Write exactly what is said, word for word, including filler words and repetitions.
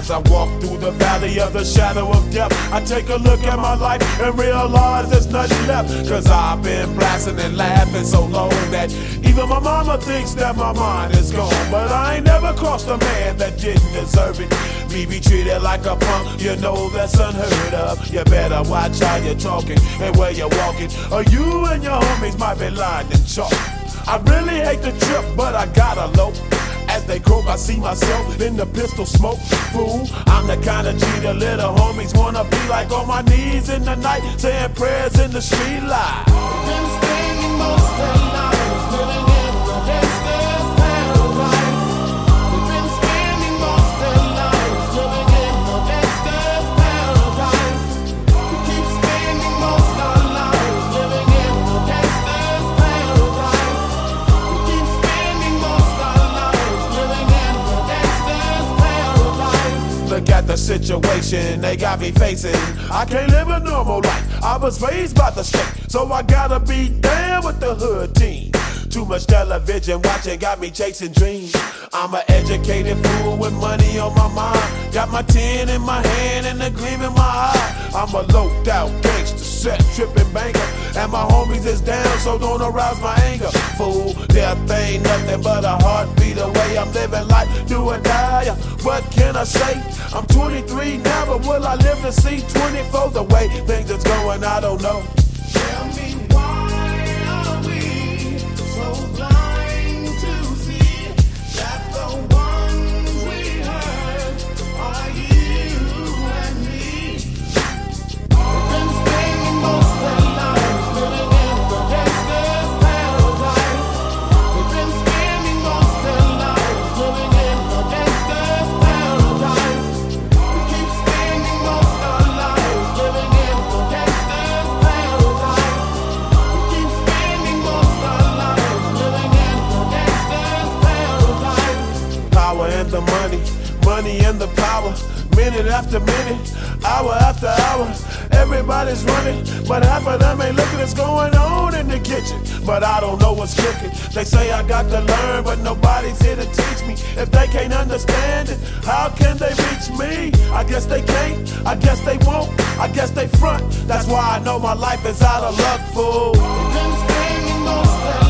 As I walk through the valley of the shadow of death, I take a look at my life and realize there's nothing left. Cause I've been blasting and laughing so long that even my mama thinks that my mind is gone. But I ain't never crossed a man that didn't deserve it. Me be treated like a punk, you know that's unheard of. You better watch how you're talking and where you're walking, or you and your homies might be lined in chalk. I really hate the trip, but I gotta low. As they croak, I see myself in the pistol smoke. Fool, I'm the kind of G the little homies wanna be like, on my knees in the night, saying prayers in the street light. Been spending most of their lives living in the gangster's paradise. We've been spending most of their lives living in the gangster's paradise. We keep spending most of our lives living in the gangster's paradise. We keep spending most of our lives living in the gangster's paradise. Look at the situation they got me facing. I can't live a normal life. I was raised by the state, so I gotta be down with the hood team. Too much television watching got me chasing dreams. I'm an educated fool with money on my mind. Got my tin in my hand and a gleam in my eye. I'm a loped out gangster, set tripping banker, and my homies is down, so don't arouse my anger. Fool, death ain't nothing but a heartbeat away. I'm living life, do or die. What can I say? I'm twenty-three now, but will I live to see twenty-four? The way things is going, I don't know. Tell me, why are we so blind to see that the ones we hurt are you and me? We've been spending most of our lives living in the gangster's paradise. We've been spending most of our lives living in the gangster's paradise. We keep spending most of our lives living in the gangster's paradise. We keep spending most of our lives living in the gangster's paradise. Power and the money, money and the power. Minute after minute, hour after hour, everybody's running, but half of them ain't looking what's going on in the kitchen. But I don't know what's cooking. They say I got to learn, but nobody's here to teach me. If they can't understand it, how can they reach me? I guess they can't, I guess they won't, I guess they front. That's why I know my life is out of luck, fool. We've been spending most of